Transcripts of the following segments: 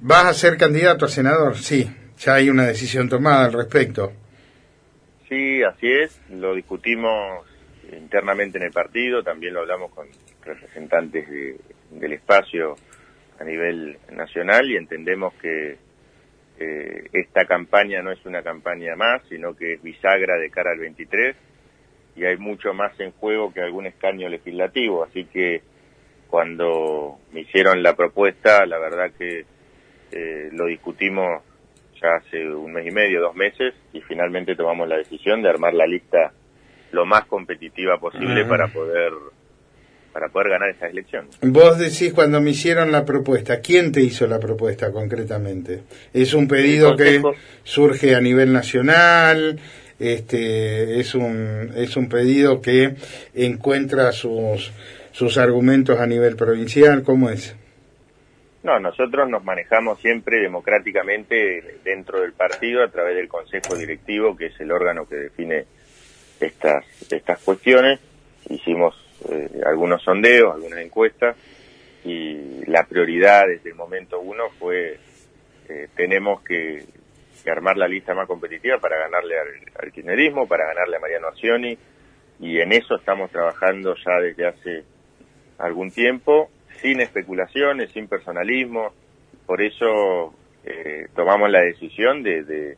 ¿Vas a ser candidato a senador? Sí, ya hay una decisión tomada al respecto. Sí, así es, lo discutimos internamente en el partido, también lo hablamos con representantes del espacio a nivel nacional y entendemos que esta campaña no es una campaña más, sino que es bisagra de cara al 23 y hay mucho más en juego que algún escaño legislativo, así que cuando me hicieron la propuesta, la verdad que lo discutimos ya hace un mes y medio, 2 meses, y finalmente tomamos la decisión de armar la lista lo más competitiva posible para poder ganar esta elección. Vos decís cuando me hicieron la propuesta, ¿quién te hizo la propuesta concretamente? ¿Es un pedido que surge a nivel nacional? ¿Es un pedido que encuentra sus argumentos a nivel provincial? ¿Cómo es? No, nosotros nos manejamos siempre democráticamente dentro del partido a través del Consejo Directivo, que es el órgano que define estas cuestiones. Hicimos algunos sondeos, algunas encuestas, y la prioridad desde el momento uno fue tenemos que armar la lista más competitiva para ganarle al kirchnerismo, para ganarle a Mariano Accioni, y en eso estamos trabajando ya desde hace algún tiempo, sin especulaciones, sin personalismo. Por eso tomamos la decisión de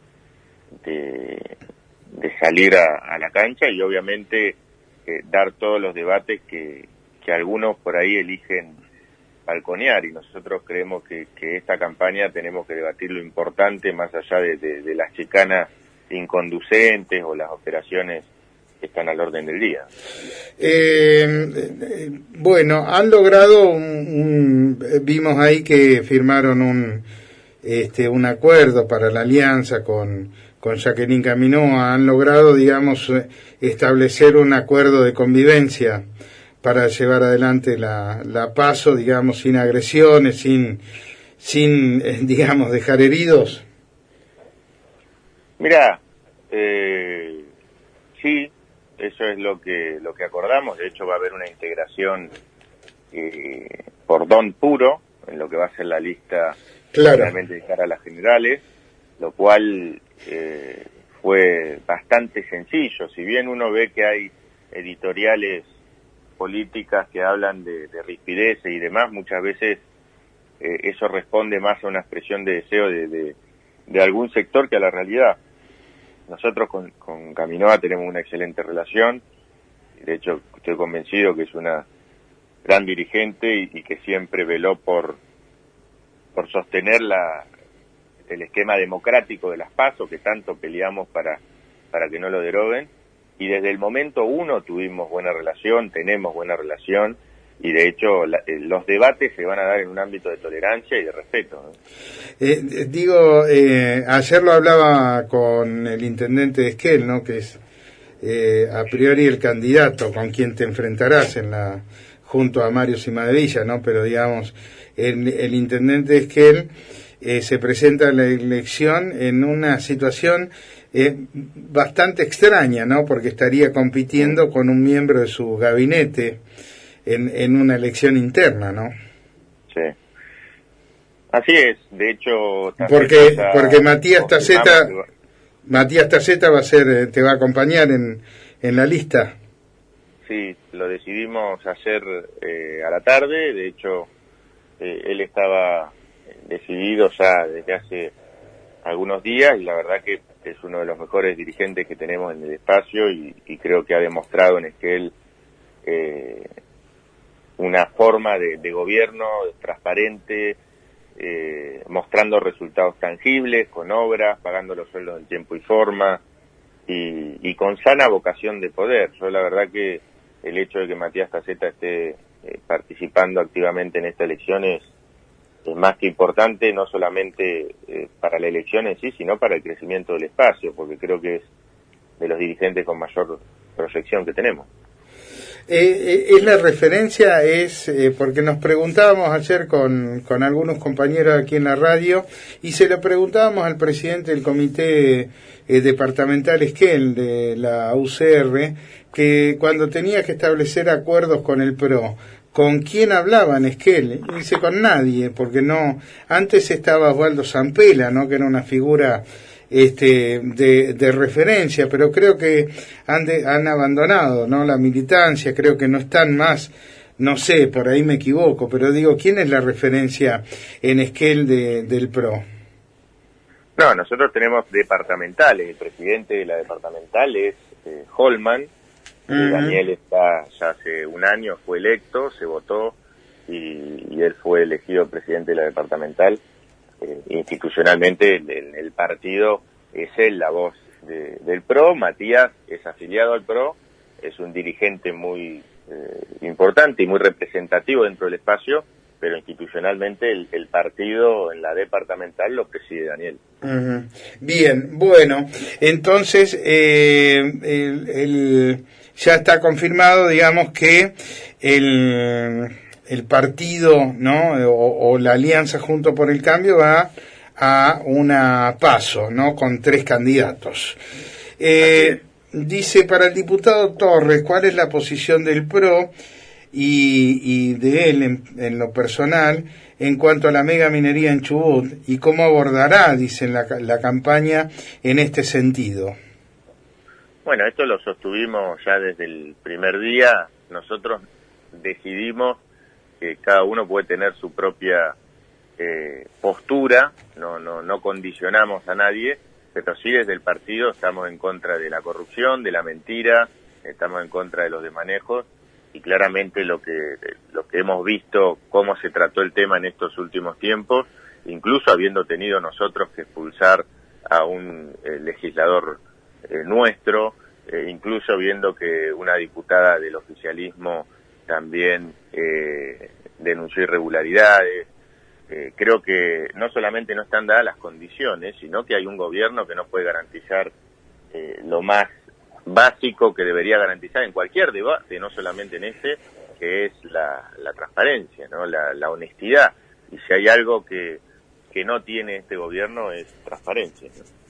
salir a la cancha y obviamente dar todos los debates que algunos por ahí eligen balconear, y nosotros creemos que esta campaña tenemos que debatir lo importante más allá de las chicanas inconducentes o las operaciones que están al orden del día. Bueno, han logrado vimos ahí que firmaron un acuerdo para la alianza con Jacqueline Caminoa. Han logrado, digamos, establecer un acuerdo de convivencia para llevar adelante la PASO, digamos, sin agresiones, sin digamos, dejar heridos. Mirá, sí, eso es lo que acordamos. De hecho va a haber una integración por don puro en lo que va a ser la lista, claro, realmente de cara a las generales, lo cual fue bastante sencillo. Si bien uno ve que hay editoriales políticas que hablan de rispideces y demás, muchas veces eso responde más a una expresión de deseo de algún sector que a la realidad. Nosotros con Caminoa tenemos una excelente relación, de hecho estoy convencido que es una gran dirigente y que siempre veló por sostener el esquema democrático de las PASO, que tanto peleamos para que no lo deroguen, y desde el momento uno tuvimos buena relación, tenemos buena relación, y de hecho los debates se van a dar en un ámbito de tolerancia y de respeto, ¿no? Ayer lo hablaba con el intendente de Esquel, ¿no? Que es a priori el candidato con quien te enfrentarás junto a Mario Cimadevilla, ¿no? Pero digamos, el intendente de Esquel se presenta a la elección en una situación bastante extraña, ¿no? Porque estaría compitiendo con un miembro de su gabinete en una elección interna, ¿no? Sí. Así es, de hecho... Porque Matías Taceta te va a acompañar en la lista. Sí, lo decidimos ayer a la tarde, de hecho él estaba decidido ya desde hace algunos días, y la verdad que es uno de los mejores dirigentes que tenemos en el espacio, y creo que ha demostrado en Esquel una forma de gobierno transparente, mostrando resultados tangibles, con obras, pagando los sueldos en tiempo y forma, y con sana vocación de poder. Yo la verdad que el hecho de que Matías Taceta esté participando activamente en esta elección es más que importante, no solamente para la elección en sí, sino para el crecimiento del espacio, porque creo que es de los dirigentes con mayor proyección que tenemos. Es la referencia, porque nos preguntábamos ayer con algunos compañeros aquí en la radio, y se lo preguntábamos al presidente del comité departamental Esquel de la UCR, que cuando tenía que establecer acuerdos con el PRO, ¿con quién hablaba en Esquel? Y dice, con nadie, porque no, antes estaba Osvaldo Zampella, ¿no? Que era una figura de referencia, pero creo que han abandonado, ¿no? La militancia, creo que no están más, no sé, por ahí me equivoco, pero digo, ¿quién es la referencia en Esquel del PRO? No, nosotros tenemos departamentales, el presidente de la departamental es Holman. Daniel está ya hace un año, fue electo, se votó y él fue elegido presidente de la departamental. Institucionalmente el partido es él la voz del PRO. Matías es afiliado al PRO, es un dirigente muy importante y muy representativo dentro del espacio, pero institucionalmente el partido en la departamental lo preside Daniel. Bien, bueno, entonces ya está confirmado, digamos, que el partido, ¿no? O la alianza Junto por el Cambio va a una PASO, ¿no? Con 3 candidatos. Dice, para el diputado Torres, ¿cuál es la posición del PRO y de él en lo personal en cuanto a la mega minería en Chubut y cómo abordará, dicen, la campaña en este sentido? Bueno, esto lo sostuvimos ya desde el primer día. Nosotros decidimos que cada uno puede tener su propia postura, no condicionamos a nadie, pero sí desde el partido estamos en contra de la corrupción, de la mentira, estamos en contra de los desmanejos, y claramente lo que hemos visto, cómo se trató el tema en estos últimos tiempos, incluso habiendo tenido nosotros que expulsar a un legislador nuestro, incluso viendo que una diputada del oficialismo también denunció irregularidades. Creo que no solamente no están dadas las condiciones, sino que hay un gobierno que no puede garantizar lo más básico que debería garantizar en cualquier debate, no solamente en este, que es la transparencia, ¿no? La honestidad. Y si hay algo que no tiene este gobierno es transparencia, ¿no?